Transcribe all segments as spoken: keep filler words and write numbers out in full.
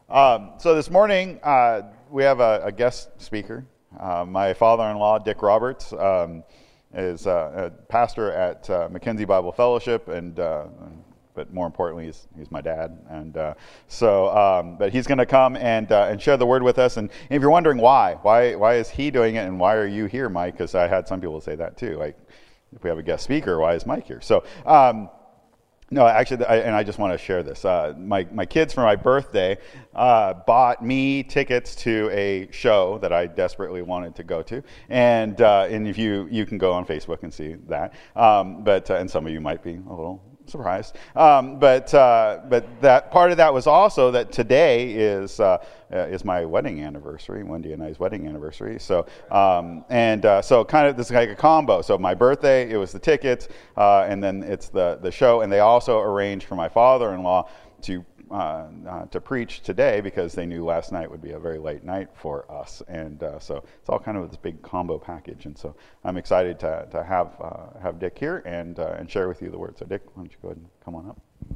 Um, so this morning, uh, we have a, a guest speaker. Uh, my father-in-law, Dick Roberts, um, is uh, a pastor at uh, Mackenzie Bible Fellowship, and uh, but more importantly, he's, he's my dad. And uh, so, um, but he's going to come and uh, and share the word with us. And if you're wondering why, why why is he doing it, and why are you here, Mike? Because I had some people say that too. Like, if we have a guest speaker, why is Mike here? So. Um, No, actually, I, and I just want to share this. Uh, my my kids, for my birthday, uh, bought me tickets to a show that I desperately wanted to go to, and uh, and if you you can go on Facebook and see that, um, but uh, and some of you might be a little surprised, um, but uh, but that part of that was also that today is uh, uh, is my wedding anniversary, Wendy and I's wedding anniversary. So um, and uh, so kind of this is like a combo. So my birthday, it was the tickets, uh, and then it's the the show, and they also arranged for my father-in-law to. Uh, uh, to preach today because they knew last night would be a very late night for us, and uh, so it's all kind of this big combo package. And so I'm excited to to have uh, have Dick here and uh, and share with you the word. So Dick, why don't you go ahead and come on up?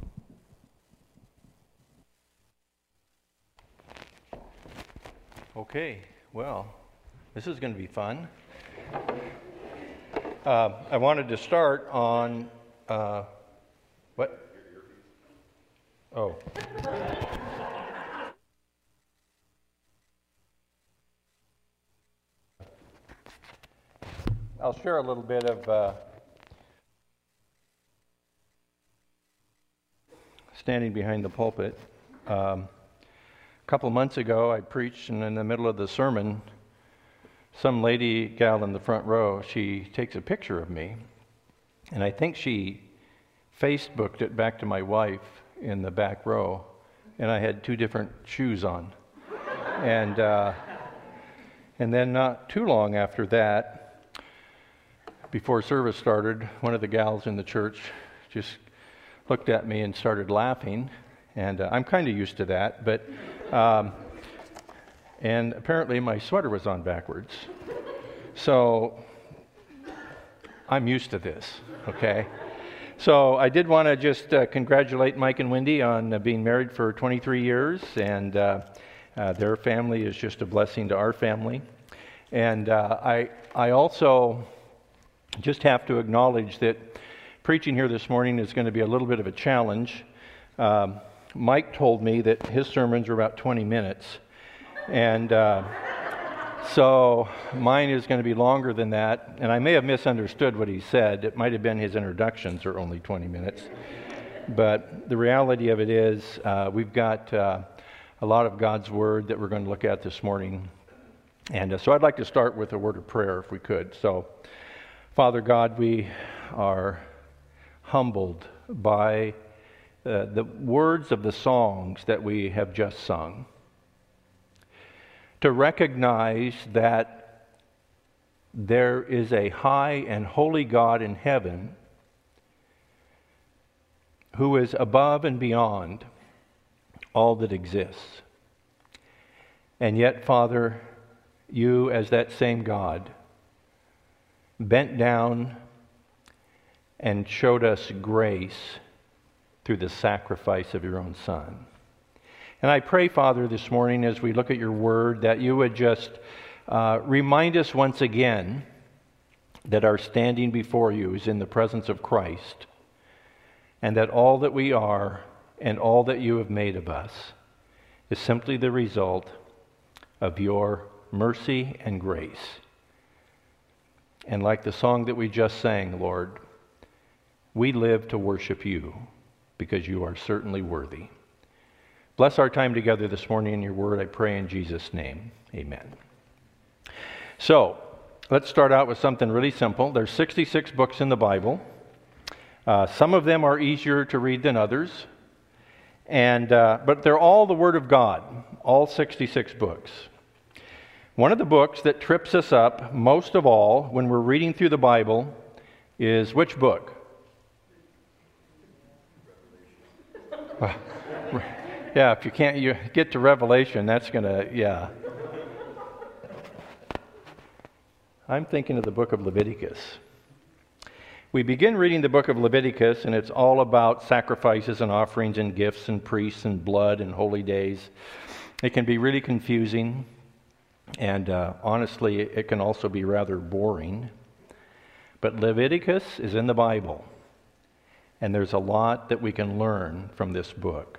Okay, well, this is going to be fun. Uh, I wanted to start on uh, what? Oh. I'll share a little bit of uh, standing behind the pulpit. Um, a couple of months ago, I preached, and in the middle of the sermon, some lady gal in the front row, she takes a picture of me, and I think she Facebooked it back to my wife in the back row, and I had two different shoes on. and uh, and then not too long after that, before service started, one of the gals in the church just looked at me and started laughing, and uh, I'm kind of used to that, but um, and apparently my sweater was on backwards. So I'm used to this, okay? So I did want to just uh, congratulate Mike and Wendy on uh, being married for twenty-three years, and uh, uh, their family is just a blessing to our family. And uh, I, I also just have to acknowledge that preaching here this morning is going to be a little bit of a challenge. Um, Mike told me that his sermons are about twenty minutes, and uh, so mine is going to be longer than that, and I may have misunderstood what he said. It might have been his introductions are only twenty minutes. But the reality of it is uh, we've got uh, a lot of God's Word that we're going to look at this morning. And uh, so I'd like to start with a word of prayer if we could. So, Father God, we are humbled by uh, the words of the songs that we have just sung. To recognize that there is a high and holy God in heaven who is above and beyond all that exists. And yet, Father, you, as that same God, bent down and showed us grace through the sacrifice of your own Son. And I pray, Father, this morning as we look at your word, that you would just uh, remind us once again that our standing before you is in the presence of Christ, and that all that we are and all that you have made of us is simply the result of your mercy and grace. And like the song that we just sang, Lord, we live to worship you because you are certainly worthy. Bless our time together this morning in your word, I pray in Jesus' name. Amen. So, let's start out with something really simple. There's sixty-six books in the Bible. Uh, some of them are easier to read than others, and uh, but they're all the Word of God, all sixty-six books. One of the books that trips us up most of all when we're reading through the Bible is which book? Yeah, if you can't you get to Revelation, that's going to, yeah. I'm thinking of the book of Leviticus. We begin reading the book of Leviticus, and it's all about sacrifices and offerings and gifts and priests and blood and holy days. It can be really confusing, and uh, honestly, it can also be rather boring. But Leviticus is in the Bible, and there's a lot that we can learn from this book.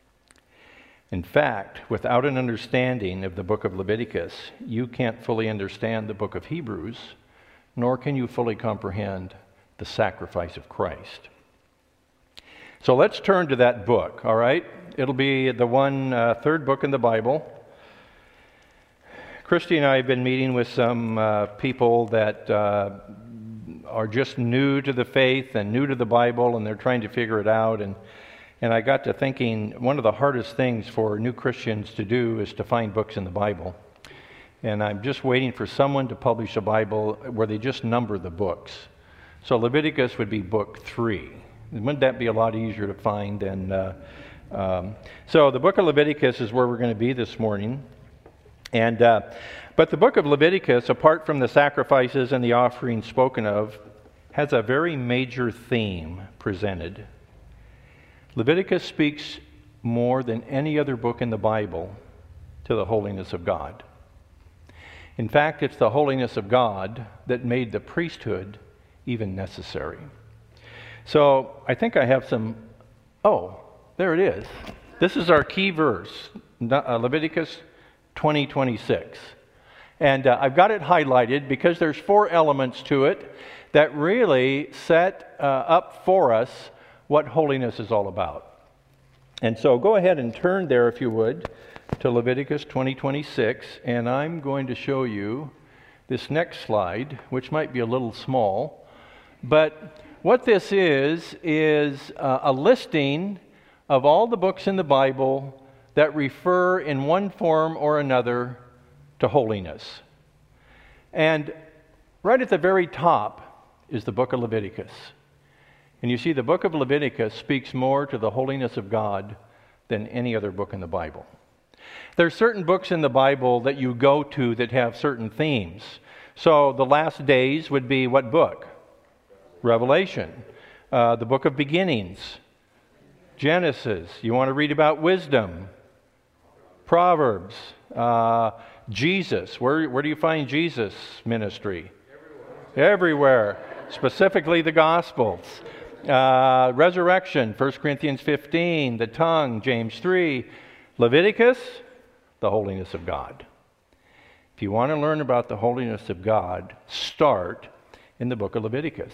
In fact, without an understanding of the book of Leviticus, you can't fully understand the book of Hebrews, nor can you fully comprehend the sacrifice of Christ. So let's turn to that book, all right? It'll be the one uh, third book in the Bible. Christy and I have been meeting with some uh, people that uh, are just new to the faith and new to the Bible, and they're trying to figure it out. And, and I got to thinking, one of the hardest things for new Christians to do is to find books in the Bible. And I'm just waiting for someone to publish a Bible where they just number the books. So Leviticus would be book three. Wouldn't that be a lot easier to find? And uh, um, so the book of Leviticus is where we're going to be this morning. And uh, but the book of Leviticus, apart from the sacrifices and the offerings spoken of, has a very major theme presented. Leviticus speaks more than any other book in the Bible to the holiness of God. In fact, it's the holiness of God that made the priesthood even necessary. So I think I have some, oh, there it is. This is our key verse, Leviticus twenty twenty-six. And uh, I've got it highlighted because there's four elements to it that really set uh, up for us what holiness is all about. And so go ahead and turn there, if you would, to Leviticus twenty twenty-six, and I'm going to show you this next slide, which might be a little small, but what this is, is uh, a listing of all the books in the Bible that refer in one form or another to holiness. And right at the very top is the book of Leviticus. And you see, the book of Leviticus speaks more to the holiness of God than any other book in the Bible. There are certain books in the Bible that you go to that have certain themes. So the last days would be what book? Revelation. Uh, the book of beginnings. Genesis. You want to read about wisdom. Proverbs. Uh, Jesus. Where, where do you find Jesus' ministry? Everywhere. Everywhere. Specifically the Gospels. Uh, resurrection. First Corinthians fifteen. The tongue. James three. Leviticus. The holiness of God. If you want to learn about the holiness of God, start in the book of Leviticus.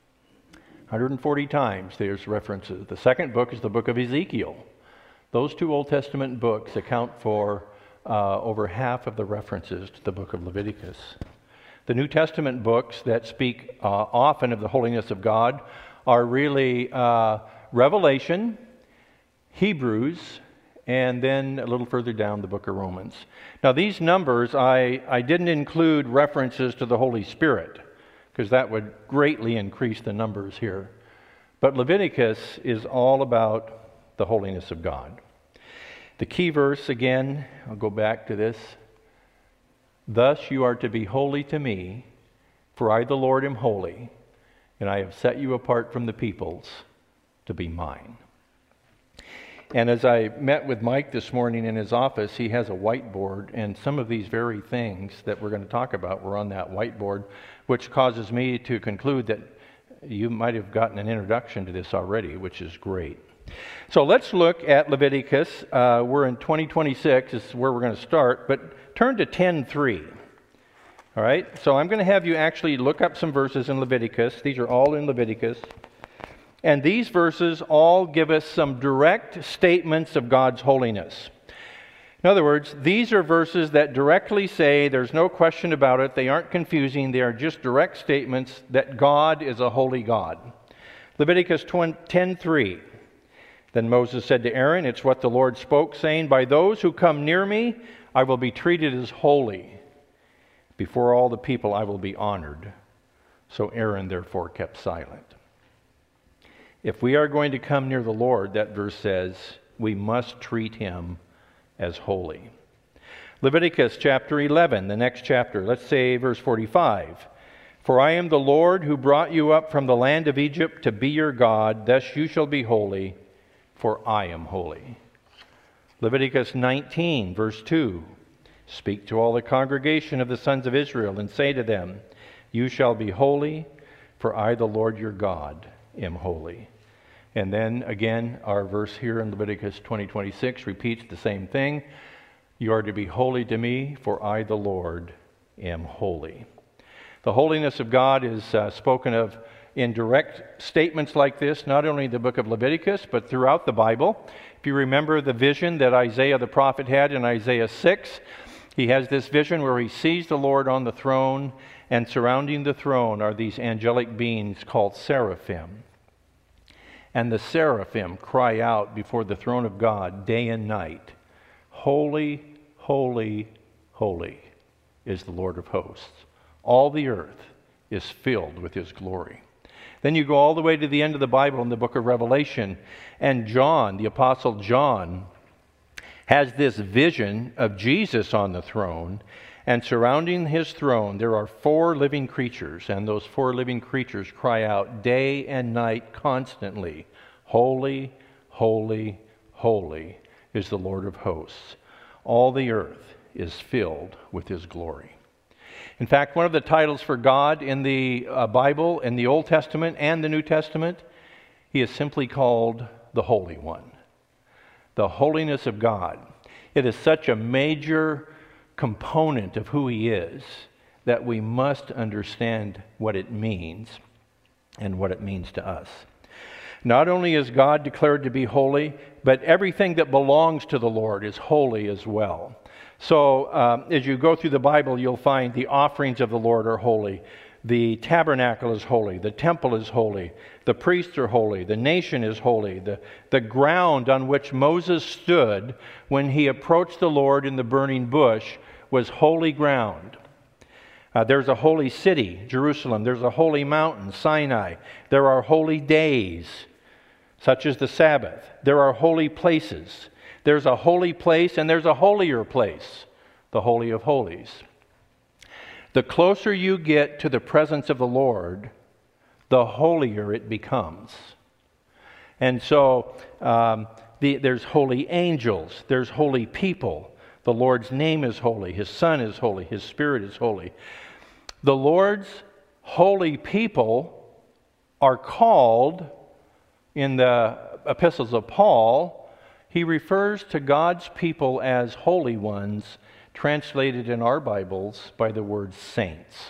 one hundred forty times there's references. The second book is the book of Ezekiel. Those two Old Testament books account for uh, over half of the references to the book of Leviticus. The New Testament books that speak uh, often of the holiness of God are really uh, Revelation, Hebrews, and then a little further down the book of Romans. Now these numbers, I, I didn't include references to the Holy Spirit, because that would greatly increase the numbers here. But Leviticus is all about the holiness of God. The key verse, again, I'll go back to this. Thus you are to be holy to me, for I the Lord am holy, and I have set you apart from the peoples to be mine. And as I met with Mike this morning in his office, he has a whiteboard, and some of these very things that we're going to talk about were on that whiteboard, which causes me to conclude that you might have gotten an introduction to this already, which is great. So let's look at Leviticus. Uh, we're in twenty twenty-six, this is where we're going to start, but turn to ten three. All right, so I'm going to have you actually look up some verses in Leviticus. These are all in Leviticus. And these verses all give us some direct statements of God's holiness. In other words, these are verses that directly say, there's no question about it, they aren't confusing, they are just direct statements that God is a holy God. Leviticus ten three. Then Moses said to Aaron, it's what the Lord spoke, saying, by those who come near me, I will be treated as holy. Before all the people I will be honored. So Aaron therefore kept silent. If we are going to come near the Lord, that verse says, we must treat him as holy. Leviticus chapter eleven, the next chapter, let's say verse forty-five. For I am the Lord who brought you up from the land of Egypt to be your God. Thus you shall be holy, for I am holy. Leviticus nineteen, verse two. Speak to all the congregation of the sons of Israel and say to them, you shall be holy, for I, the Lord your God, am holy. And then again, our verse here in Leviticus twenty twenty-six repeats the same thing. You are to be holy to me, for I, the Lord, am holy. The holiness of God is uh, spoken of in direct statements like this, not only in the book of Leviticus, but throughout the Bible. If you remember the vision that Isaiah the prophet had in Isaiah six, he has this vision where he sees the Lord on the throne, and surrounding the throne are these angelic beings called seraphim. And the seraphim cry out before the throne of God day and night, holy, holy, holy is the Lord of hosts. All the earth is filled with his glory. Then you go all the way to the end of the Bible in the book of Revelation, and John, the Apostle John, has this vision of Jesus on the throne, and surrounding his throne there are four living creatures, and those four living creatures cry out day and night constantly, holy, holy, holy is the Lord of hosts. All the earth is filled with his glory. In fact, one of the titles for God in the uh, Bible, in the Old Testament and the New Testament, he is simply called the Holy One. The holiness of God. It is such a major component of who he is that we must understand what it means and what it means to us. Not only is God declared to be holy, but everything that belongs to the Lord is holy as well. So um, as you go through the Bible, you'll find the offerings of the Lord are holy. The tabernacle is holy. The temple is holy. The priests are holy. The nation is holy. The, the ground on which Moses stood when he approached the Lord in the burning bush was holy ground. Uh, there's a holy city, Jerusalem. There's a holy mountain, Sinai. There are holy days, such as the Sabbath. There are holy places. There's a holy place and there's a holier place, the Holy of Holies. The closer you get to the presence of the Lord, the holier it becomes. And so um, the, there's holy angels, there's holy people. The Lord's name is holy, his Son is holy, his Spirit is holy. The Lord's holy people are called, in the epistles of Paul, he refers to God's people as holy ones, translated in our Bibles by the word saints.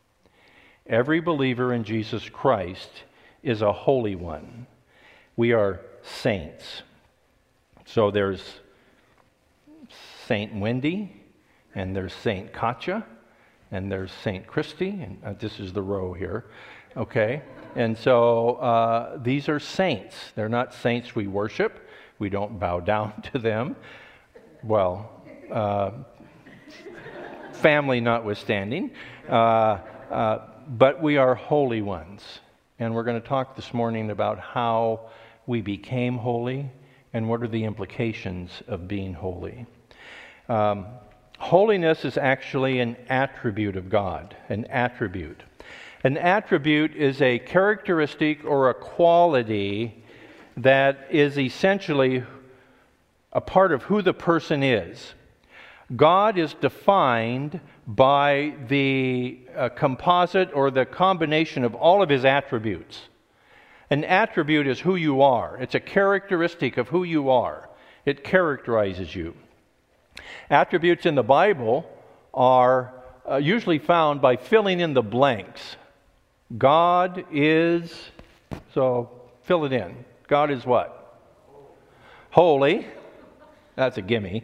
Every believer in Jesus Christ is a holy one. We are saints. So there's Saint Wendy, and there's Saint Katja, and there's Saint Christy, and uh, this is the row here, okay? And so uh, these are saints. They're not saints we worship. We don't bow down to them. Well, uh, family notwithstanding, uh, uh, but we are holy ones. And we're going to talk this morning about how we became holy and what are the implications of being holy. Um, holiness is actually an attribute of God, an attribute. An attribute is a characteristic or a quality that is essentially a part of who the person is. God is defined by the uh, composite or the combination of all of his attributes. An attribute is who you are. It's a characteristic of who you are. It characterizes you. Attributes in the Bible are uh, usually found by filling in the blanks. God is, so fill it in. God is what? Holy. That's a gimme.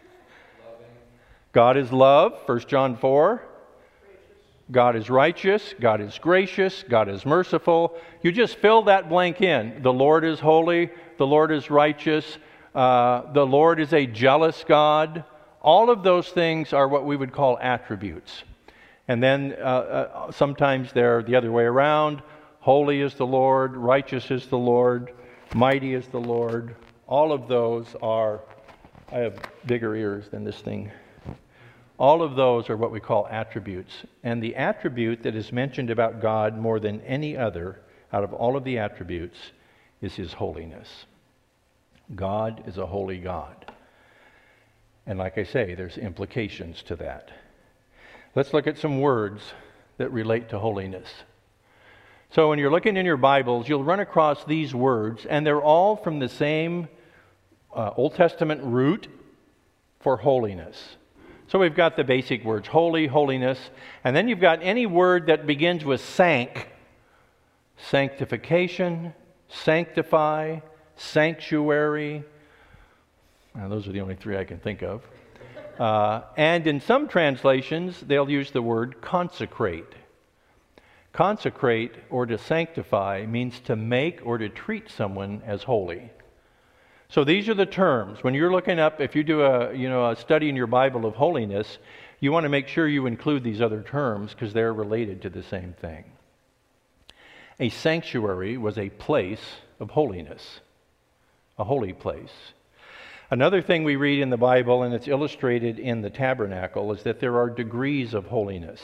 God is love, First John four. God is righteous. God is gracious. God is merciful. You just fill that blank in. The Lord is holy. The Lord is righteous. Uh, the Lord is a jealous God. All of those things are what we would call attributes. And then uh, uh, sometimes they're the other way around. Holy is the Lord. Righteous is the Lord. Mighty is the Lord. All of those are, I have bigger ears than this thing. All of those are what we call attributes. And the attribute that is mentioned about God more than any other out of all of the attributes is his holiness. God is a holy God. And like I say, there's implications to that. Let's look at some words that relate to holiness. So when you're looking in your Bibles, you'll run across these words, and they're all from the same uh, Old Testament root for holiness. So we've got the basic words, holy, holiness, and then you've got any word that begins with sank, sanctification, sanctify, sanctuary. Now, those are the only three I can think of. Uh, and in some translations, they'll use the word consecrate. Consecrate or to sanctify means to make or to treat someone as holy. So these are the terms. When you're looking up, if you do a, you know, a study in your Bible of holiness, you want to make sure you include these other terms because they're related to the same thing. A sanctuary was a place of holiness, a holy place. Another thing we read in the Bible, and it's illustrated in the tabernacle, is that there are degrees of holiness.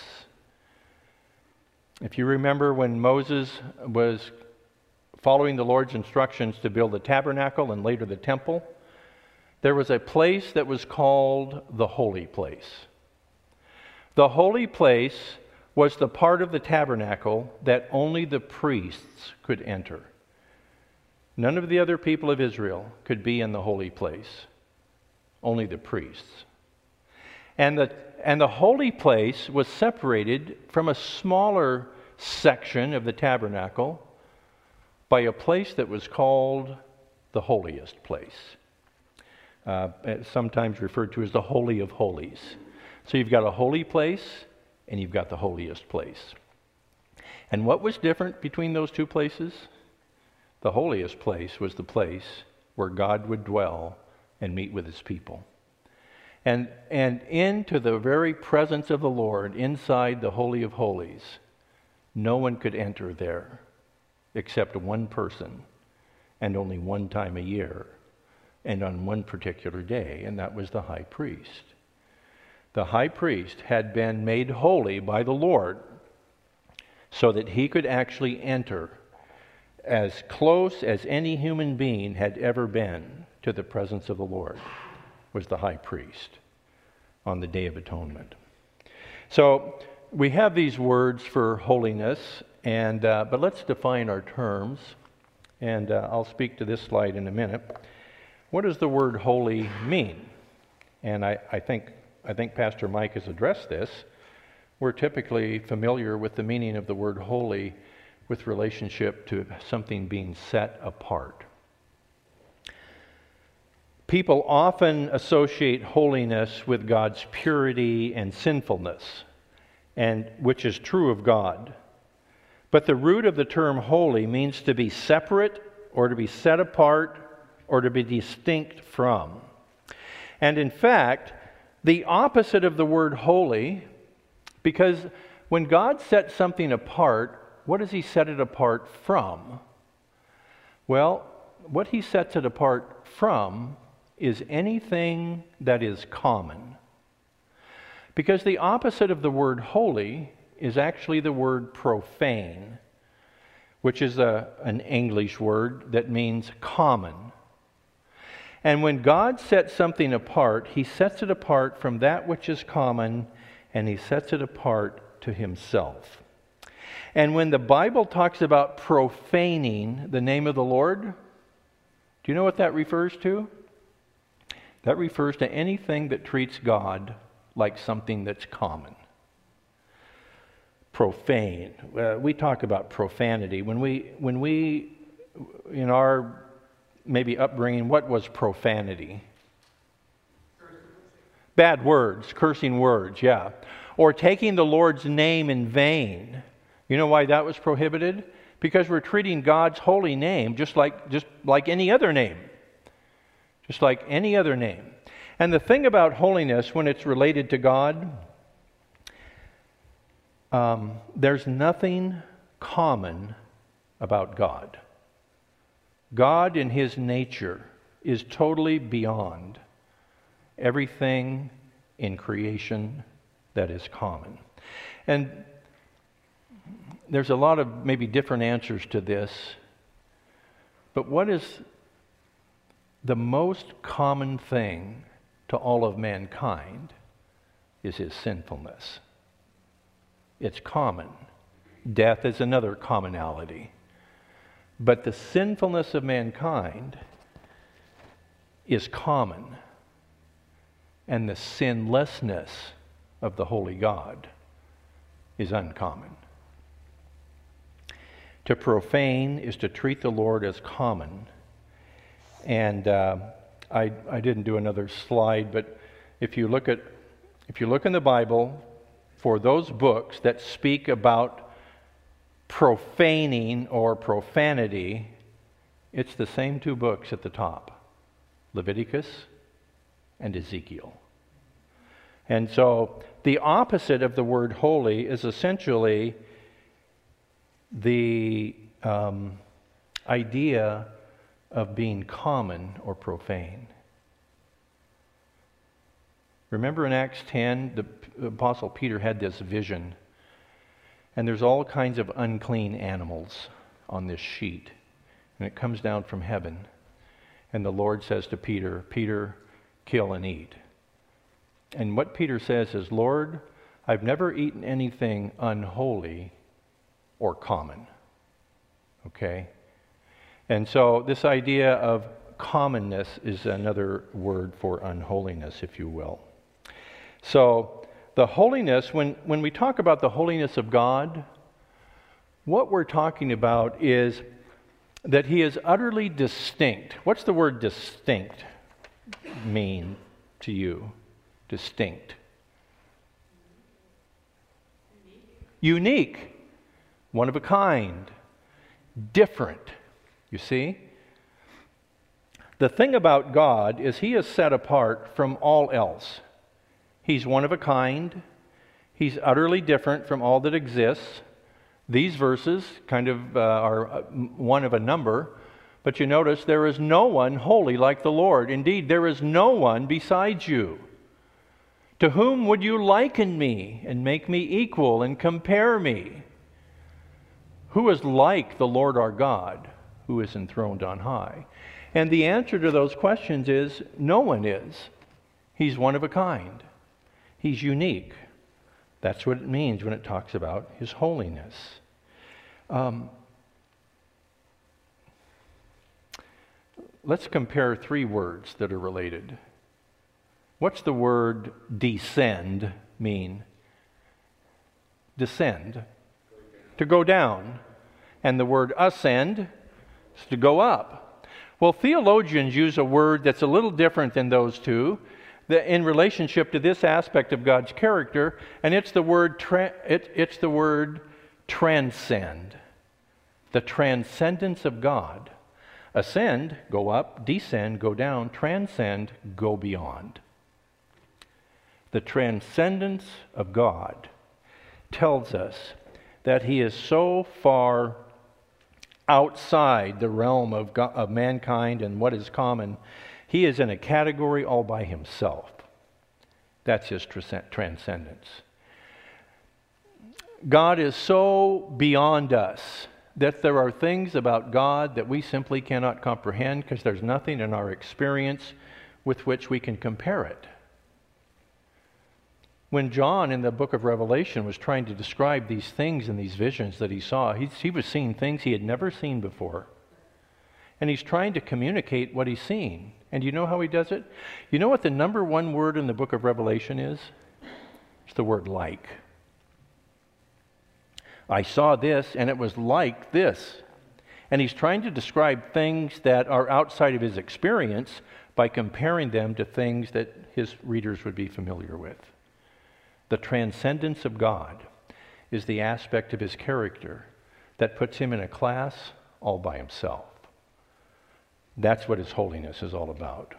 If you remember when Moses was following the Lord's instructions to build the tabernacle and later the temple, there was a place that was called the holy place. The holy place was the part of the tabernacle that only the priests could enter. None of the other people of Israel could be in the holy place, only the priests. And the, and the holy place was separated from a smaller section of the tabernacle by a place that was called the holiest place, uh, sometimes referred to as the Holy of Holies. So you've got a holy place and you've got the holiest place. And what was different between those two places? The holiest place was the place where God would dwell and meet with his people. And, and into the very presence of the Lord, inside the Holy of Holies, no one could enter there except one person, and only one time a year, and on one particular day, and that was the high priest. The high priest had been made holy by the Lord so that he could actually enter as close as any human being had ever been to the presence of the Lord, was the high priest on the Day of Atonement. So we have these words for holiness, and uh, but let's define our terms, and uh, I'll speak to this slide in a minute. What does the word holy mean? And I, I think I think Pastor Mike has addressed this. We're typically familiar with the meaning of the word holy with relationship to something being set apart. People often associate holiness with God's purity and sinfulness, and which is true of God. But the root of the term holy means to be separate or to be set apart or to be distinct from. And in fact, the opposite of the word holy, because when God sets something apart, what does he set it apart from? Well, what he sets it apart from is anything that is common. Because the opposite of the word holy is actually the word profane, which is a, an English word that means common. And when God sets something apart, he sets it apart from that which is common, and he sets it apart to himself. And when the Bible talks about profaning the name of the Lord, do you know what that refers to? That refers to anything that treats God like something that's common. Profane. Uh, we talk about profanity. When we, when we, in our maybe upbringing, what was profanity? Bad words, cursing words, yeah. Or taking the Lord's name in vain. You know why that was prohibited? Because we're treating God's holy name just like just like any other name. Just like any other name. And the thing about holiness when it's related to God, um, there's nothing common about God. God in his nature is totally beyond everything in creation that is common. And there's a lot of maybe different answers to this, but what is the most common thing to all of mankind is his sinfulness. It's common. Death is another commonality. But the sinfulness of mankind is common, and the sinlessness of the holy God is uncommon. To profane is to treat the Lord as common. And uh, I, I didn't do another slide, but if you look at if you look in the Bible for those books that speak about profaning or profanity, it's the same two books at the top, Leviticus and Ezekiel. And so the opposite of the word holy is essentially the um, idea of being common or profane. Remember in Acts ten, the Apostle Peter had this vision, and there's all kinds of unclean animals on this sheet, and it comes down from heaven, and the Lord says to Peter, Peter, kill and eat. And what Peter says is, Lord, I've never eaten anything unholy or common. Okay? And so this idea of commonness is another word for unholiness, if you will. So the holiness, when, when we talk about the holiness of God, what we're talking about is that He is utterly distinct. What's the word distinct mean to you? Distinct. Unique. One of a kind. Different. You see? The thing about God is He is set apart from all else. He's one of a kind. He's utterly different from all that exists. These verses kind of uh, are one of a number, but you notice there is no one holy like the Lord. Indeed, there is no one besides you. To whom would you liken me and make me equal and compare me? Who is like the Lord our God, who is enthroned on high? And the answer to those questions is no one is. He's one of a kind. He's unique. That's what it means when it talks about His holiness. Um, let's compare three words that are related. What's the word descend mean? Descend. To go down. And the word ascend is to go up. Well, theologians use a word that's a little different than those two in relationship to this aspect of God's character, and it's the word tra- it, it's the word transcend. The transcendence of God. Ascend, go up. Descend, go down. Transcend, go beyond. The transcendence of God tells us that He is so far outside the realm of, God, of mankind and what is common. He is in a category all by Himself. That's His transcendence. God is so beyond us that there are things about God that we simply cannot comprehend because there's nothing in our experience with which we can compare it. When John in the book of Revelation was trying to describe these things and these visions that he saw, he, he was seeing things he had never seen before. And he's trying to communicate what he's seeing. And you know how he does it? You know what the number one word in the book of Revelation is? It's the word like. I saw this and it was like this. And he's trying to describe things that are outside of his experience by comparing them to things that his readers would be familiar with. The transcendence of God is the aspect of His character that puts Him in a class all by Himself. That's what His holiness is all about.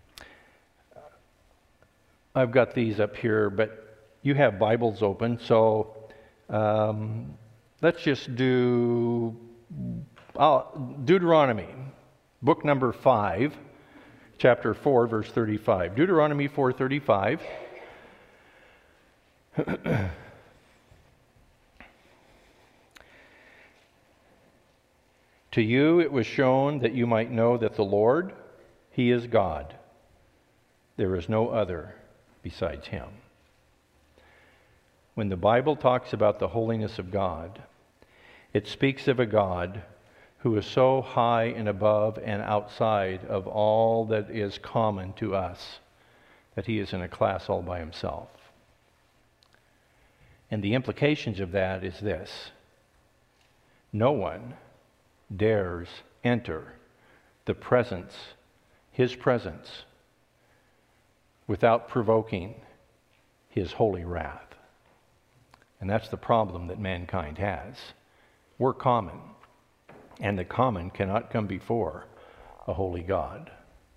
I've got these up here, but you have Bibles open, so um, let's just do uh, Deuteronomy, book number five, chapter four, verse thirty-five. Deuteronomy four thirty-five. To you it was shown that you might know that the Lord, He is God. There is no other besides Him. When the Bible talks about the holiness of God, it speaks of a God who is so high and above and outside of all that is common to us that He is in a class all by Himself. And the implications of that is this: no one dares enter the presence, His presence, without provoking His holy wrath. And that's the problem that mankind has. We're common, and the common cannot come before a holy God.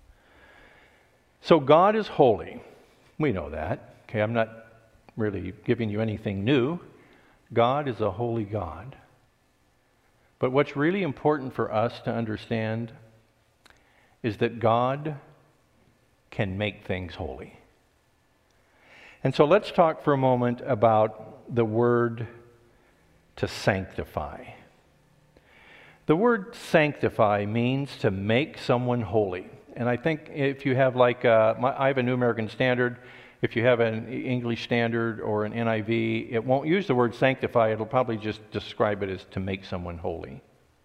So God is holy. We know that. Okay, I'm not really giving you anything new. God is a holy God. But what's really important for us to understand is that God can make things holy. And so let's talk for a moment about the word to sanctify. The word sanctify means to make someone holy. And I think if you have like, uh, my, I have a New American Standard. If you have an English Standard or an N I V, it won't use the word sanctify. It'll probably just describe it as to make someone holy.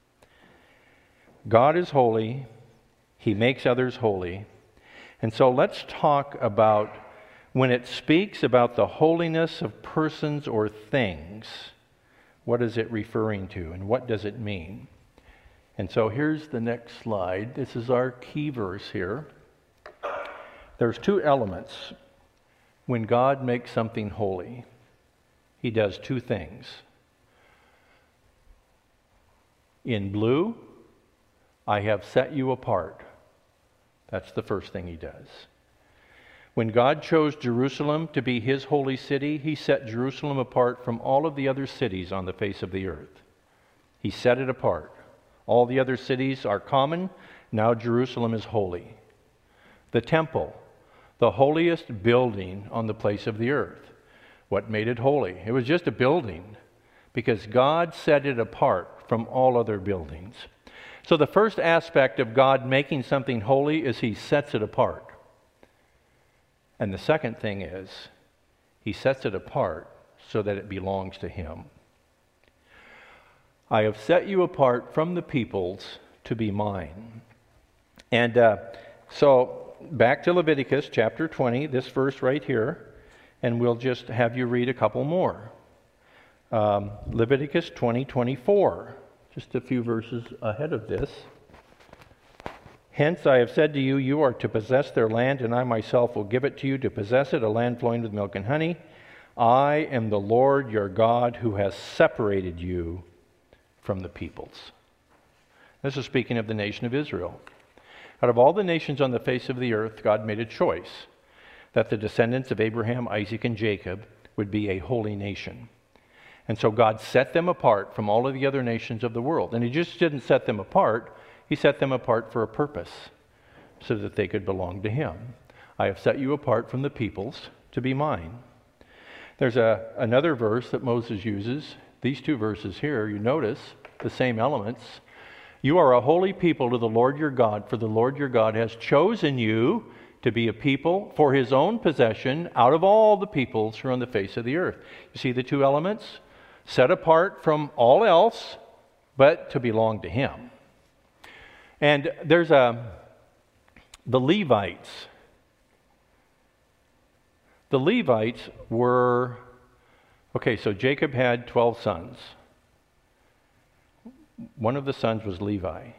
God is holy. He makes others holy. And so let's talk about when it speaks about the holiness of persons or things, what is it referring to and what does it mean? And so here's the next slide. This is our key verse here. There's two elements. When God makes something holy, He does two things. In blue, I have set you apart. That's the first thing He does. When God chose Jerusalem to be His holy city, He set Jerusalem apart from all of the other cities on the face of the earth. He set it apart. All the other cities are common. Now Jerusalem is holy. The temple, the holiest building on the place of the earth. What made it holy? It was just a building because God set it apart from all other buildings. So the first aspect of God making something holy is He sets it apart. And the second thing is He sets it apart so that it belongs to Him. I have set you apart from the peoples to be mine. And uh, so back to Leviticus chapter twenty, this verse right here, and we'll just have you read a couple more. Um, Leviticus twenty twenty-four, just a few verses ahead of this. Hence I have said to you, you are to possess their land, and I myself will give it to you to possess it, a land flowing with milk and honey. I am the Lord your God who has separated you from the peoples. This is speaking of the nation of Israel. Out of all the nations on the face of the earth, God made a choice that the descendants of Abraham, Isaac, and Jacob would be a holy nation. And so God set them apart from all of the other nations of the world. And He just didn't set them apart. He set them apart for a purpose, so that they could belong to Him. I have set you apart from the peoples to be mine. There's a, another verse that Moses uses. These two verses here, you notice the same elements. You are a holy people to the Lord your God, for the Lord your God has chosen you to be a people for His own possession out of all the peoples who are on the face of the earth. You see the two elements? Set apart from all else, but to belong to Him. And there's a, the Levites. The Levites were, okay, so Jacob had twelve sons. One of the sons was Levi.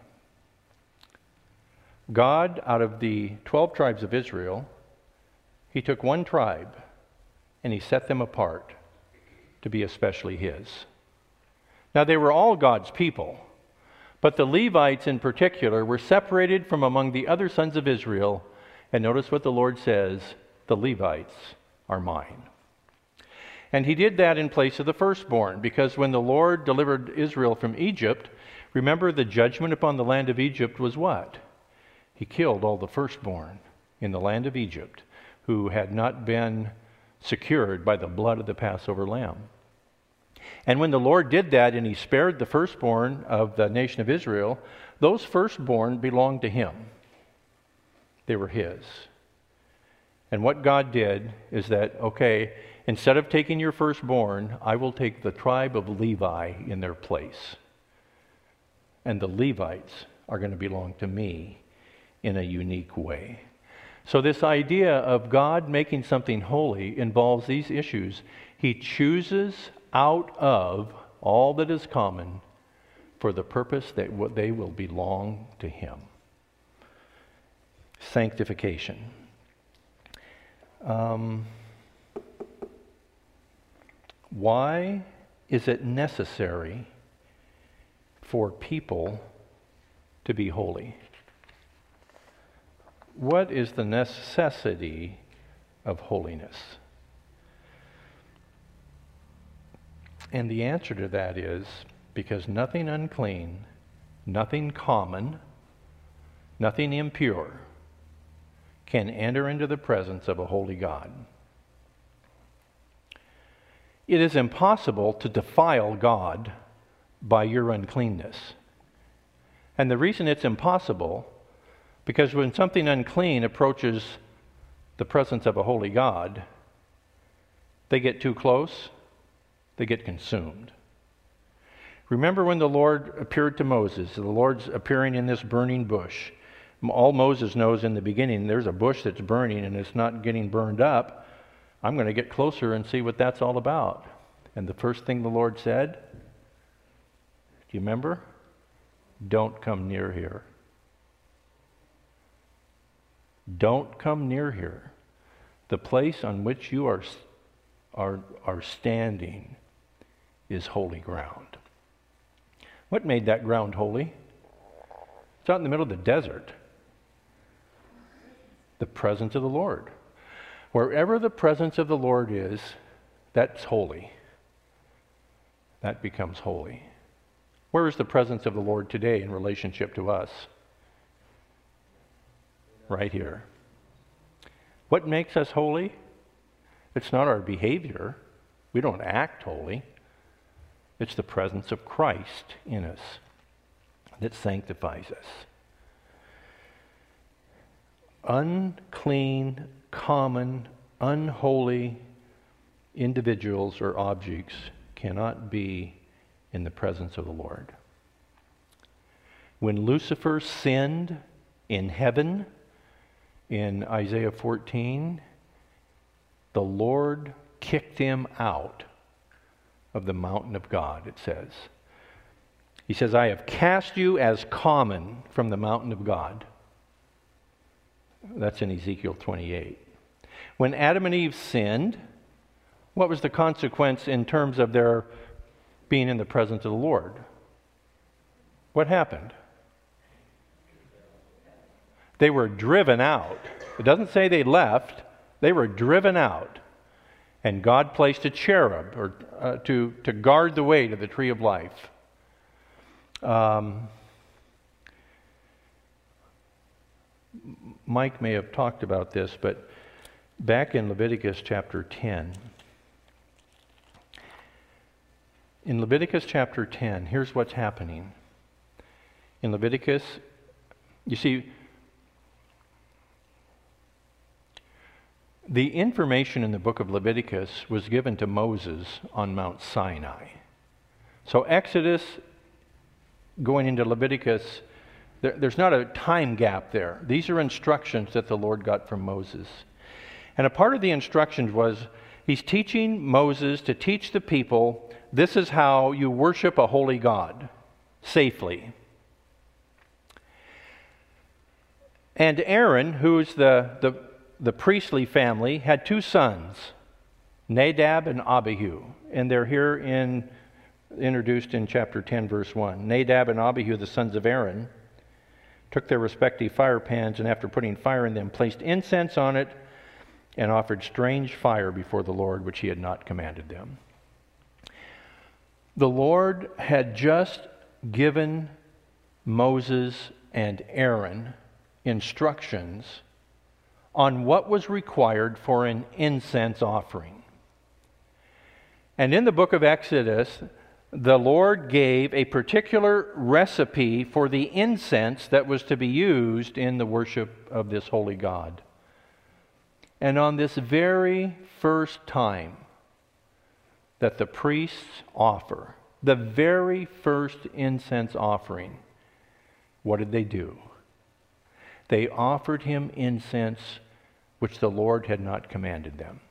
God, out of the twelve tribes of Israel, He took one tribe and He set them apart to be especially His. Now, they were all God's people, but the Levites in particular were separated from among the other sons of Israel. And notice what the Lord says, the Levites are mine. And He did that in place of the firstborn, because when the Lord delivered Israel from Egypt, remember the judgment upon the land of Egypt was what? He killed all the firstborn in the land of Egypt who had not been secured by the blood of the Passover lamb. And when the Lord did that and he spared the firstborn of the nation of Israel, those firstborn belonged to him. They were his. And what God did is that, okay, instead of taking your firstborn, I will take the tribe of Levi in their place. And the Levites are going to belong to me in a unique way. So this idea of God making something holy involves these issues. He chooses out of all that is common for the purpose that they will belong to him. Sanctification. Um, why is it necessary for people to be holy? What is the necessity of holiness? And the answer to that is because nothing unclean, nothing common, nothing impure can enter into the presence of a holy God. It is impossible to defile God by your uncleanness. And the reason it's impossible, because when something unclean approaches the presence of a holy God, they get too close, they get consumed. Remember when the Lord appeared to Moses, the Lord's appearing in this burning bush. All Moses knows in the beginning, there's a bush that's burning and it's not getting burned up. I'm going to get closer and see what that's all about. And the first thing the Lord said, do you remember? Don't come near here. Don't come near here. The place on which you are, are, are standing is holy ground. What made that ground holy? It's out in the middle of the desert. The presence of the Lord. Wherever the presence of the Lord is, that's holy. That becomes holy. Where is the presence of the Lord today in relationship to us? Right here. What makes us holy? It's not our behavior. We don't act holy. It's the presence of Christ in us that sanctifies us. Unclean, common, unholy individuals or objects cannot be in the presence of the Lord. When Lucifer sinned in heaven, in Isaiah fourteen, the Lord kicked him out of the mountain of God, it says. He says, I have cast you as common from the mountain of God. That's in Ezekiel twenty-eight. When Adam and Eve sinned, what was the consequence in terms of their being in the presence of the Lord? What happened? They were driven out. It doesn't say they left. They were driven out. And God placed a cherub or, uh, to, to guard the way to the tree of life. Um, Mike may have talked about this, but back in Leviticus chapter ten, in Leviticus chapter ten, here's what's happening. In Leviticus, you see, the information in the book of Leviticus was given to Moses on Mount Sinai. So Exodus going into Leviticus, there, there's not a time gap there. These are instructions that the Lord got from Moses. And a part of the instructions was he's teaching Moses to teach the people, this is how you worship a holy God safely. And Aaron, who's the, the, the priestly family, had two sons, Nadab and Abihu. And they're here in introduced in chapter ten, verse one. Nadab and Abihu, the sons of Aaron, took their respective fire pans, and after putting fire in them, placed incense on it and offered strange fire before the Lord, which he had not commanded them. The Lord had just given Moses and Aaron instructions on what was required for an incense offering. And in the book of Exodus, the Lord gave a particular recipe for the incense that was to be used in the worship of this holy God. And on this very first time that the priests offer, the very first incense offering, what did they do? They offered him incense which the Lord had not commanded them.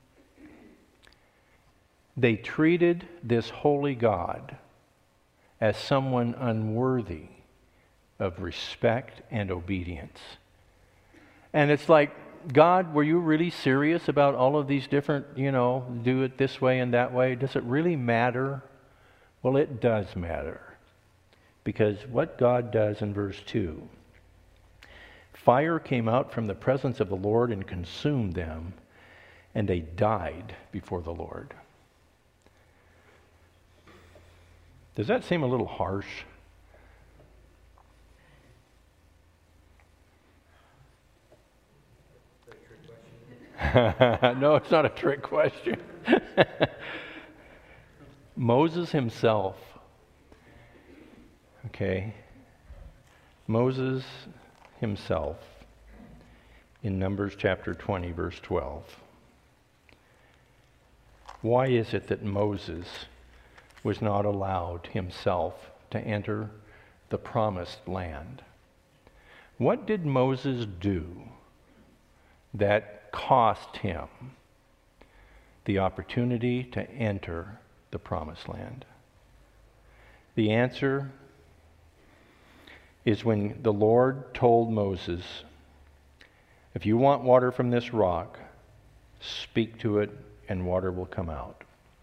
They treated this holy God as someone unworthy of respect and obedience. And it's like, God, were you really serious about all of these different, you know, do it this way and that way? Does it really matter? Well, it does matter. Because what God does in verse two, fire came out from the presence of the Lord and consumed them, and they died before the Lord. Does that seem a little harsh? No, it's not a trick question. Moses himself, okay, Moses himself in Numbers chapter twenty, verse twelve. Why is it that Moses was not allowed himself to enter the promised land? What did Moses do that cost him the opportunity to enter the promised land? The answer is when the Lord told Moses, if you want water from this rock, speak to it and water will come out.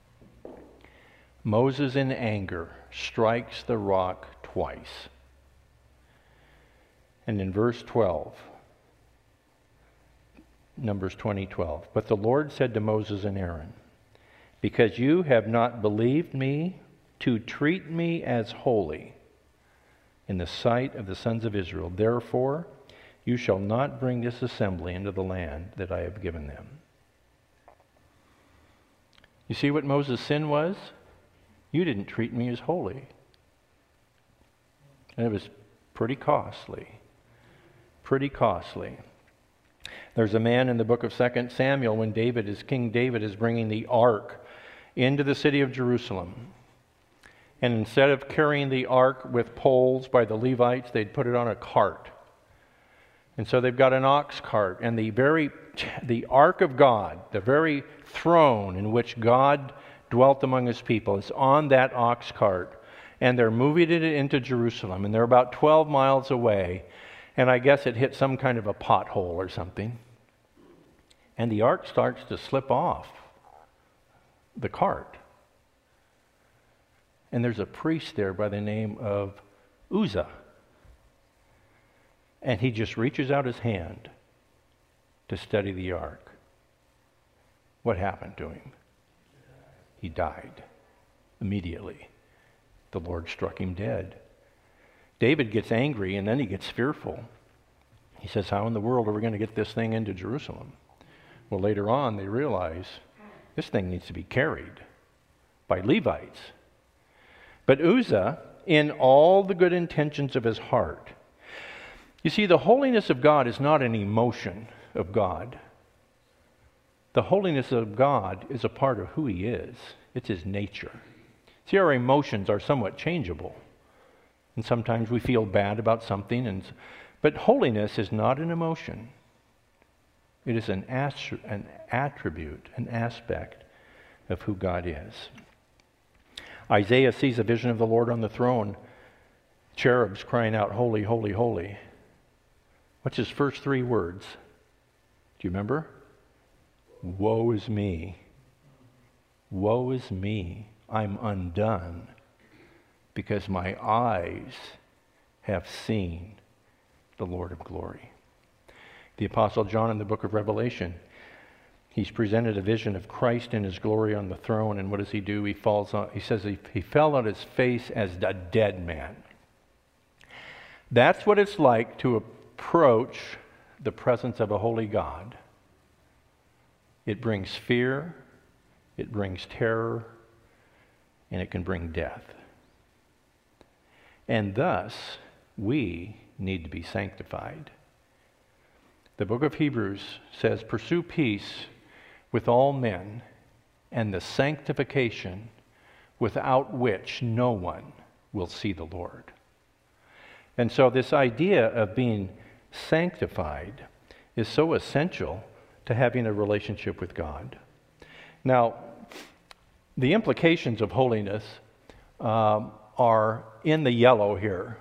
Moses in anger strikes the rock twice. And in verse twelve, Numbers twenty twelve, but the Lord said to Moses and Aaron, because you have not believed me to treat me as holy in the sight of the sons of Israel, therefore you shall not bring this assembly into the land that I have given them. You see what Moses' sin was? You didn't treat me as holy. And it was pretty costly. Pretty costly. There's a man in the book of Second Samuel when David is King David is bringing the ark into the city of Jerusalem. And instead of carrying the ark with poles by the Levites, they'd put it on a cart. And so they've got an ox cart, and the very the ark of God, the very throne in which God dwelt among his people, is on that ox cart. And they're moving it into Jerusalem, and they're about twelve miles away. And I guess it hit some kind of a pothole or something. And the ark starts to slip off the cart. And there's a priest there by the name of Uzzah. And he just reaches out his hand to steady the ark. What happened to him? He died immediately. The Lord struck him dead. David gets angry, and then he gets fearful. He says, how in the world are we going to get this thing into Jerusalem? Well, later on, they realize this thing needs to be carried by Levites. But Uzzah, in all the good intentions of his heart, you see, the holiness of God is not an emotion of God. The holiness of God is a part of who he is. It's his nature. See, our emotions are somewhat changeable. And sometimes we feel bad about something. And, but holiness is not an emotion. It is an, astri- an attribute, an aspect of who God is. Isaiah sees a vision of the Lord on the throne. Cherubs crying out, holy, holy, holy. What's his first three words? Do you remember? Woe is me. Woe is me. I'm undone because my eyes have seen the Lord of glory. The Apostle John in the book of Revelation, he's presented a vision of Christ in his glory on the throne, and what does he do? He falls on, he says he, he fell on his face as a dead man. That's what it's like to approach the presence of a holy God, it brings fear, it brings terror, and it can bring death. And thus, we need to be sanctified. The book of Hebrews says, "Pursue peace with all men and the sanctification without which no one will see the Lord." And so this idea of being sanctified is so essential to having a relationship with God. Now, the implications of holiness um, are in the yellow here.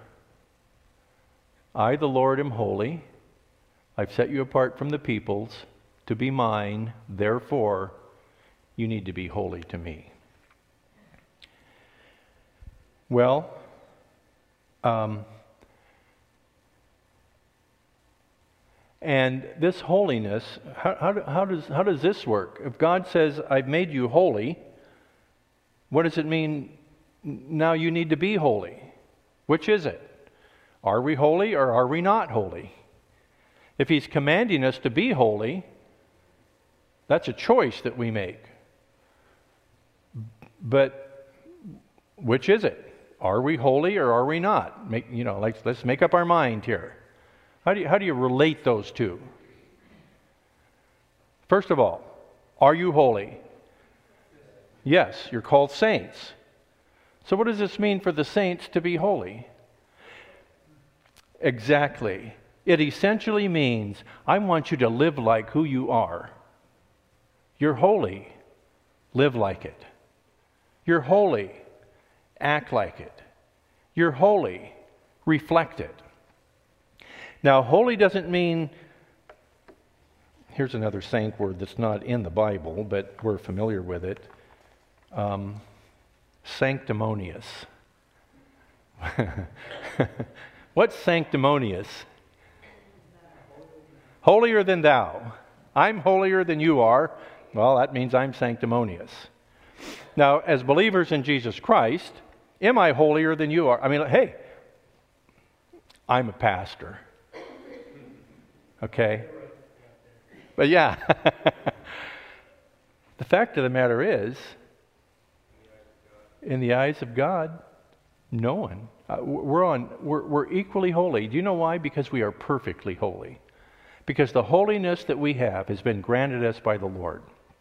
I, the Lord, am holy. I've set you apart from the peoples to be mine. Therefore, you need to be holy to me. Well, um, and this holiness, how, how, how, does, how does this work? If God says, I've made you holy, what does it mean now you need to be holy? Which is it? Are we holy or are we not holy? If He's commanding us to be holy, that's a choice that we make. But which is it? Are we holy or are we not? Make, you know, like, let's make up our mind here. How do you, how do you relate those two? First of all, are you holy? Yes, you're called saints. So what does this mean for the saints to be holy? Exactly. It essentially means, I want you to live like who you are. You're holy. Live like it. You're holy. Act like it. You're holy. Reflect it. Now, holy doesn't mean, here's another saint word that's not in the Bible, but we're familiar with it. Um, sanctimonious. What's sanctimonious? Holier than thou. I'm holier than you are. Well, that means I'm sanctimonious. Now, as believers in Jesus Christ, am I holier than you are? I mean, hey, I'm a pastor. Okay? But yeah, the fact of the matter is, in the eyes of God, no one. Uh, we're on. We're, we're equally holy. Do you know why? Because we are perfectly holy. Because the holiness that we have has been granted us by the Lord.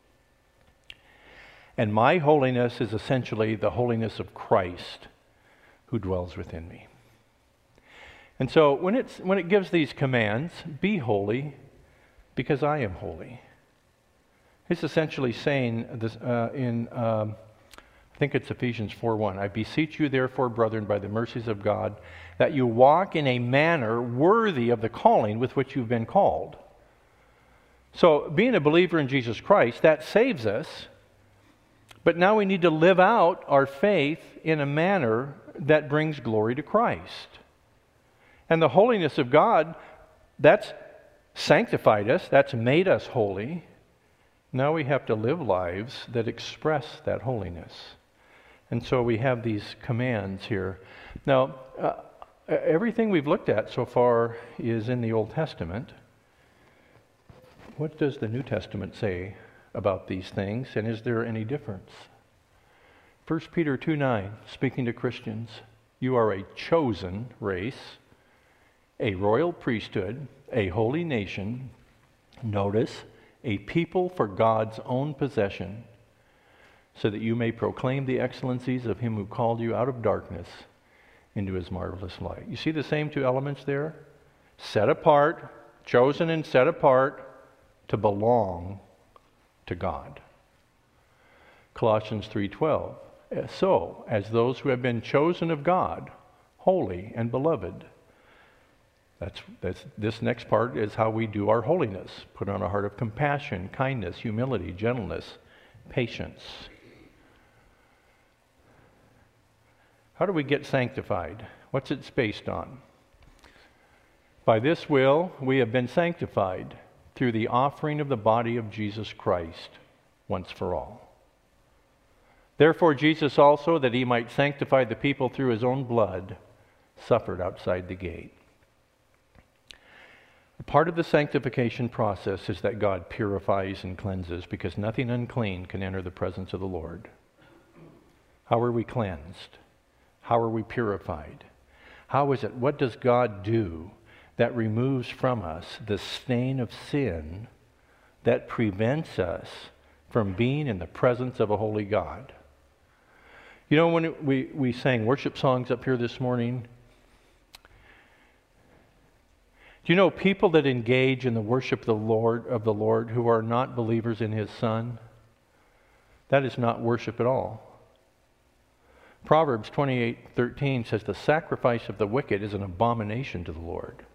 And my holiness is essentially the holiness of Christ who dwells within me. And so when it's when it gives these commands, be holy because I am holy, it's essentially saying this uh, in, um, I think it's Ephesians four one, I beseech you therefore, brethren, by the mercies of God, that you walk in a manner worthy of the calling with which you've been called. So being a believer in Jesus Christ, that saves us, but now we need to live out our faith in a manner that brings glory to Christ. And the holiness of God, that's sanctified us, that's made us holy. Now we have to live lives that express that holiness. And so we have these commands here. Now, uh, everything we've looked at so far is in the Old Testament. What does the New Testament say about these things, and is there any difference? First Peter two nine, speaking to Christians, you are a chosen race, a royal priesthood, a holy nation, notice, a people for God's own possession, so that you may proclaim the excellencies of Him who called you out of darkness into His marvelous light. You see the same two elements there? Set apart, chosen and set apart to belong to God. Colossians three twelve, so as those who have been chosen of God, holy and beloved. That's, that's, this next part is how we do our holiness. Put on a heart of compassion, kindness, humility, gentleness, patience. How do we get sanctified? What's it based on? By this will we have been sanctified through the offering of the body of Jesus Christ once for all. Therefore Jesus also, that He might sanctify the people through His own blood, suffered outside the gate. Part of the sanctification process is that God purifies and cleanses, because nothing unclean can enter the presence of the Lord. How are we cleansed? How are we purified? How is it? What does God do that removes from us the stain of sin that prevents us from being in the presence of a holy God? You know, when it, we, we sang worship songs up here this morning, do you know people that engage in the worship of the Lord of the Lord who are not believers in His Son? That is not worship at all. Proverbs twenty-eight thirteen says the sacrifice of the wicked is an abomination to the Lord.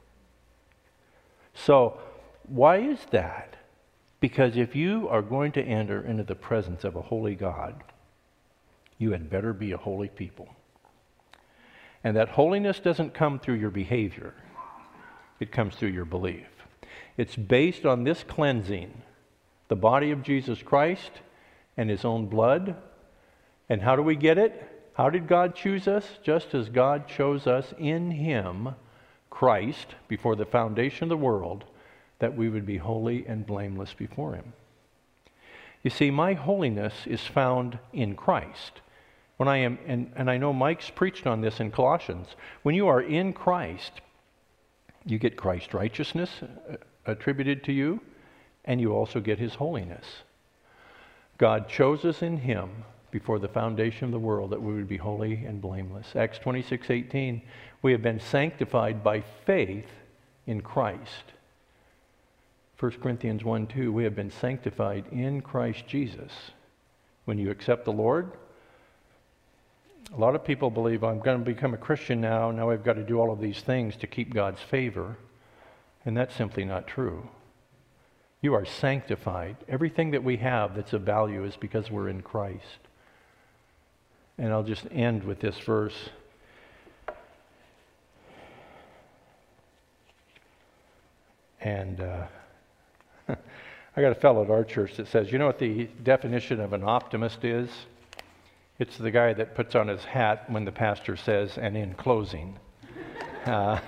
So, why is that? Because if you are going to enter into the presence of a holy God, you had better be a holy people. And that holiness doesn't come through your behavior. It comes through your belief. It's based on this cleansing, the body of Jesus Christ and His own blood. And how do we get it? How did God choose us? Just as God chose us in Him, Christ, before the foundation of the world, that we would be holy and blameless before Him. You see, my holiness is found in Christ. When I am, and, and I know Mike's preached on this in Colossians, when you are in Christ, you get Christ's righteousness attributed to you, and you also get His holiness. God chose us in Him before the foundation of the world that we would be holy and blameless. Acts twenty-six eighteen, we have been sanctified by faith in Christ. First Corinthians one two, we have been sanctified in Christ Jesus. When you accept the Lord, a lot of people believe, I'm going to become a Christian now, now I've got to do all of these things to keep God's favor. And that's simply not true. You are sanctified. Everything that we have that's of value is because we're in Christ. And I'll just end with this verse. And uh, I got a fellow at our church that says, you know what the definition of an optimist is? It's the guy that puts on his hat when the pastor says, and in closing. Uh,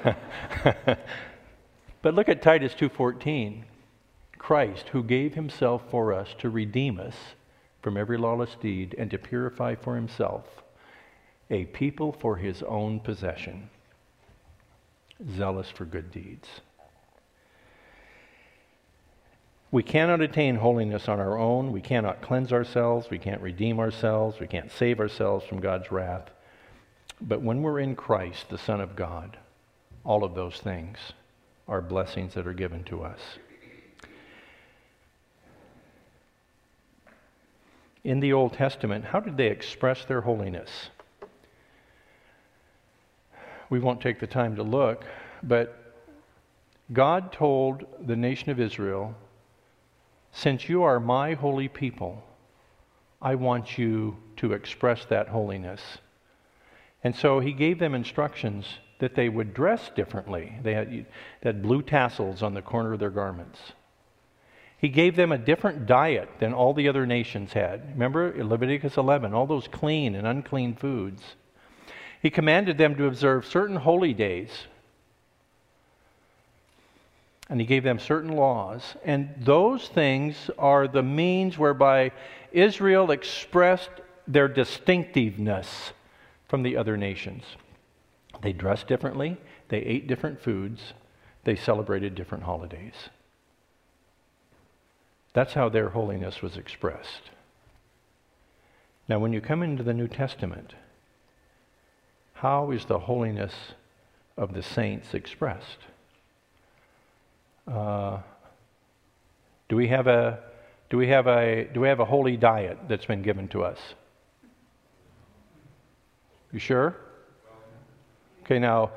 but look at Titus two fourteen. Christ, who gave Himself for us to redeem us from every lawless deed and to purify for Himself a people for His own possession, zealous for good deeds. We cannot attain holiness on our own. We cannot cleanse ourselves. We can't redeem ourselves. We can't save ourselves from God's wrath. But when we're in Christ, the Son of God, all of those things are blessings that are given to us. In the Old Testament, how did they express their holiness? We won't take the time to look, but God told the nation of Israel, since you are my holy people, I want you to express that holiness. And so He gave them instructions that they would dress differently. They had, they had blue tassels on the corner of their garments. He gave them a different diet than all the other nations had. Remember Leviticus eleven, all those clean and unclean foods. He commanded them to observe certain holy days. And He gave them certain laws. And those things are the means whereby Israel expressed their distinctiveness from the other nations. They dressed differently. They ate different foods. They celebrated different holidays. That's how their holiness was expressed. Now, when you come into the New Testament, how is the holiness of the saints expressed? Uh, do we have a do we have a do we have a holy diet that's been given to us? You sure? Okay, now.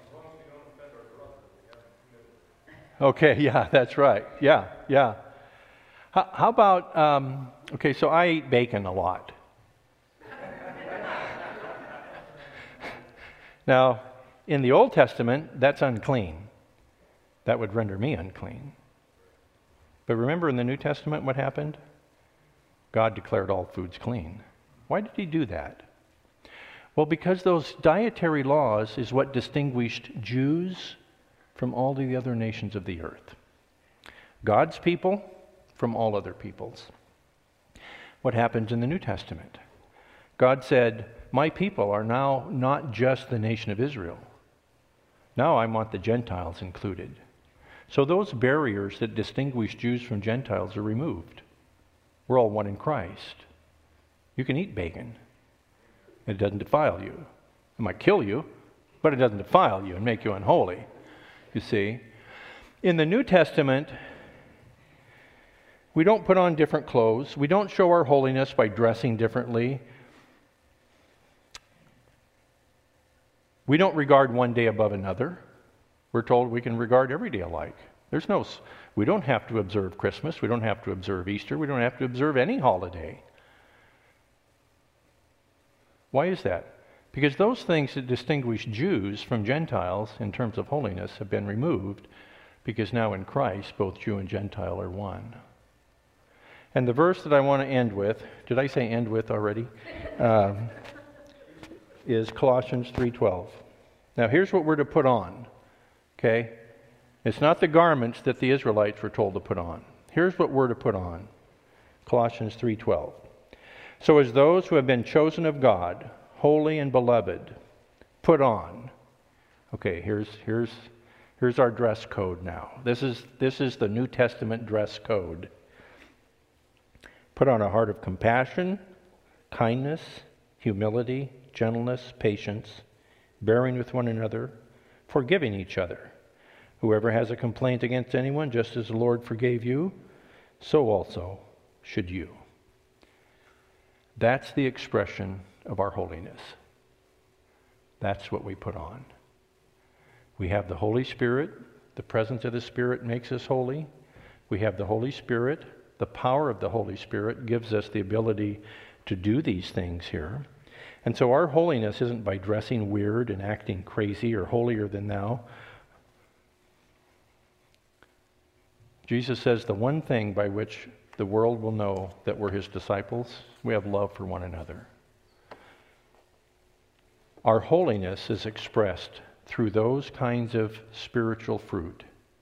Okay, yeah, that's right. Yeah, yeah. How, how about um, okay? So I eat bacon a lot. Now, in the Old Testament, that's unclean. That would render me unclean. But remember in the New Testament what happened? God declared all foods clean. Why did He do that? Well, because those dietary laws is what distinguished Jews from all the other nations of the earth. God's people from all other peoples. What happens in the New Testament? God said, my people are now not just the nation of Israel. Now I want the Gentiles included. So those barriers that distinguish Jews from Gentiles are removed. We're all one in Christ. You can eat bacon. It doesn't defile you. It might kill you, but it doesn't defile you and make you unholy. You see, in the New Testament, we don't put on different clothes. We don't show our holiness by dressing differently. We don't regard one day above another. We're told we can regard every day alike. There's no, we don't have to observe Christmas. We don't have to observe Easter. We don't have to observe any holiday. Why is that? Because those things that distinguish Jews from Gentiles in terms of holiness have been removed, because now in Christ both Jew and Gentile are one. And the verse that I want to end with, did I say end with already? Um, is Colossians three twelve. Now here's what we're to put on, okay? It's not the garments that the Israelites were told to put on. Here's what we're to put on. Colossians three twelve. So as those who have been chosen of God, holy and beloved, put on. Okay, here's here's here's our dress code now. This is this is the New Testament dress code. Put on a heart of compassion, kindness, humility, gentleness, patience, bearing with one another, forgiving each other. Whoever has a complaint against anyone, just as the Lord forgave you, so also should you. That's the expression of our holiness. That's what we put on. We have the Holy Spirit. The presence of the Spirit makes us holy. We have the Holy Spirit. The power of the Holy Spirit gives us the ability to do these things here. And so our holiness isn't by dressing weird and acting crazy or holier than thou. Jesus says the one thing by which the world will know that we're his disciples, we have love for one another. Our holiness is expressed through those kinds of spiritual fruit.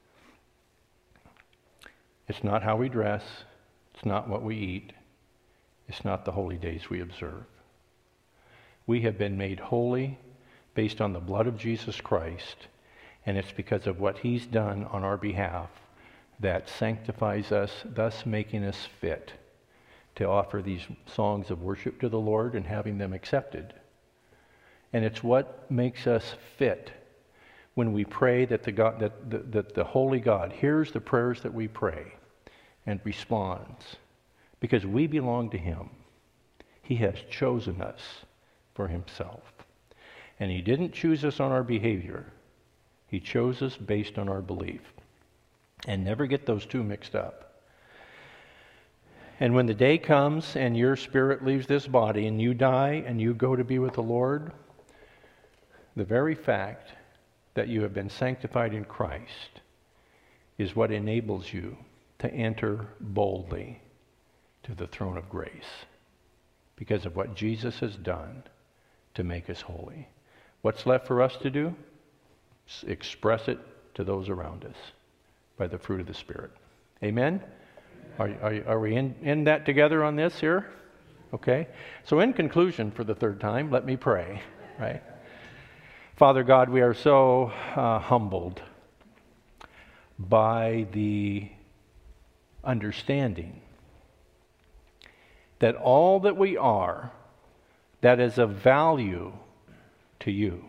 It's not how we dress. It's not what we eat. It's not the holy days we observe. We have been made holy based on the blood of Jesus Christ, and it's because of what he's done on our behalf that sanctifies us, thus making us fit to offer these songs of worship to the Lord and having them accepted. And it's what makes us fit when we pray that the God, that the, that the Holy God hears the prayers that we pray and responds, because we belong to him. He has chosen us for himself. And he didn't choose us on our behavior. He chose us based on our belief. And never get those two mixed up. And when the day comes and your spirit leaves this body and you die and you go to be with the Lord, the very fact that you have been sanctified in Christ is what enables you to enter boldly to the throne of grace because of what Jesus has done to make us holy. What's left for us to do? Express it to those around us by the fruit of the Spirit. Amen? Are, are, are we in, in that together on this here? Okay. So in conclusion, for the third time, let me pray. Right? Father God, we are so uh, humbled by the understanding that all that we are that is of value to you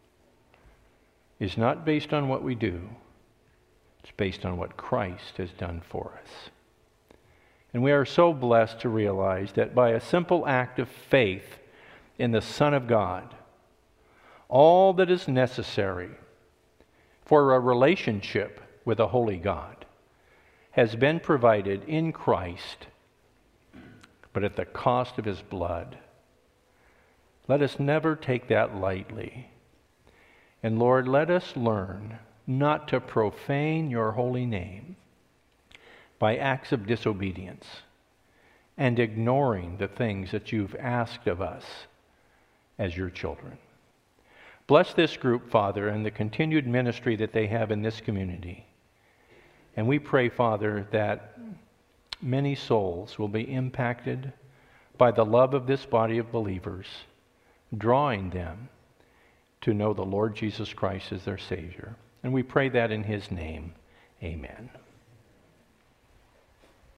is not based on what we do. It's based on what Christ has done for us. And we are so blessed to realize that by a simple act of faith in the Son of God, all that is necessary for a relationship with a holy God has been provided in Christ, but at the cost of his blood. Let us never take that lightly. And Lord, let us learn not to profane your holy name by acts of disobedience and ignoring the things that you've asked of us as your children. Bless this group, Father, and the continued ministry that they have in this community. And we pray, Father, that many souls will be impacted by the love of this body of believers, drawing them to know the Lord Jesus Christ as their Savior. And we pray that in His name. Amen.